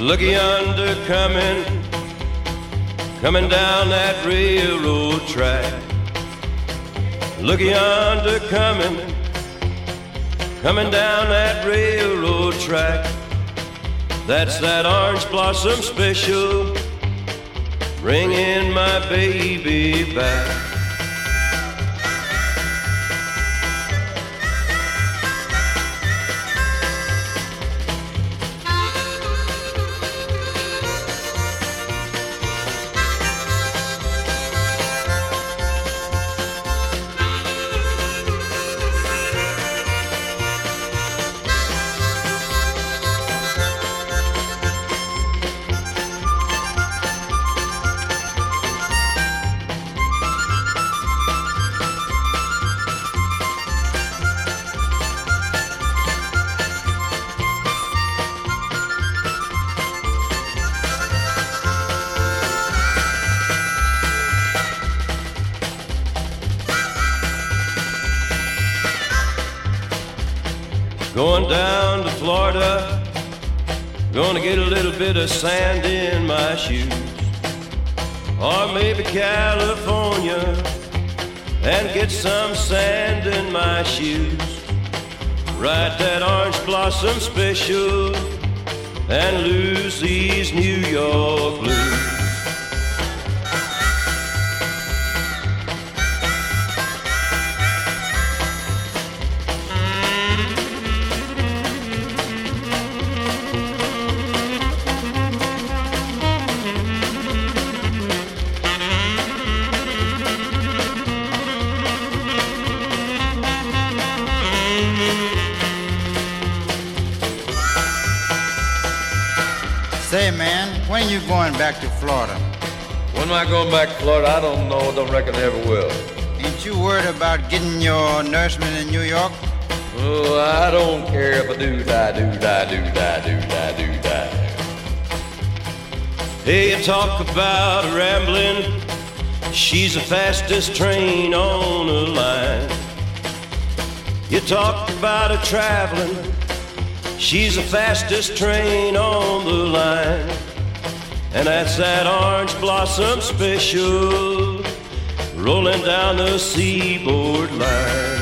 Look yonder coming down that railroad track. Look yonder coming down that railroad track. That's that orange blossom special, bringing my baby back. Going down to Florida, gonna get a little bit of sand in my shoes. Or maybe California, and get some sand in my shoes. Write that orange blossom special, and lose these New York blues. Say, man, when are you going back to Florida? When am I going back to Florida? I don't know. Don't reckon I ever will. Ain't you worried about getting your nourishment in New York? Oh, I don't care if I do die, do die, do die, do die, do die. Hey, you talk about rambling, she's the fastest train on the line. You talk about her traveling, she's the fastest train on the line. And that's that orange blossom special, rolling down the seaboard line.